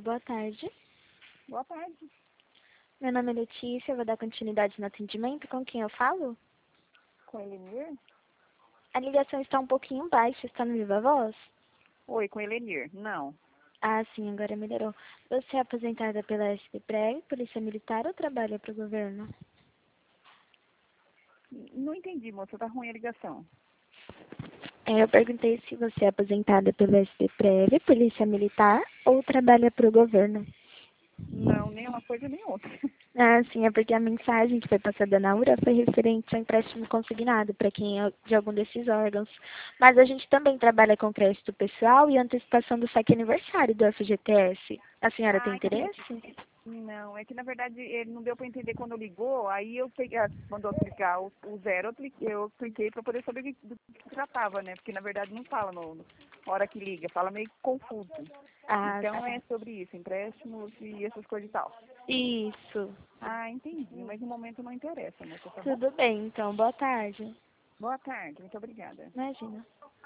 Boa tarde. Boa tarde. Meu nome é Letícia, eu vou dar continuidade no atendimento. Com quem eu falo? Com Elenir? A ligação está um pouquinho baixa, está no Viva Voz? Oi, com Elenir. Não. Ah, sim, agora melhorou. Você é aposentada pela SPPRE, Polícia Militar, ou trabalha para o governo? Não entendi, moça. Tá ruim a ligação. Eu perguntei se você é aposentada pela SPPRE, Polícia Militar, ou trabalha para o governo. Não, nem uma coisa nem outra. Ah, sim, é porque a mensagem que foi passada na URA foi referente ao empréstimo consignado para quem é de algum desses órgãos. Mas a gente também trabalha com crédito pessoal e antecipação do saque aniversário do FGTS. A senhora tem Ah, interesse? não, é que na verdade ele não deu para entender quando ligou, aí eu peguei, mandou clicar o zero, eu cliquei para poder saber do que se tratava, né? Porque na verdade não fala no hora que liga, fala meio confuso. Ah, Então é sobre isso, empréstimos e essas coisas e tal. isso. Ah, entendi, mas no momento não interessa, moça, tá bom? Tudo bem, então. Boa tarde. Boa tarde, muito obrigada. Imagina.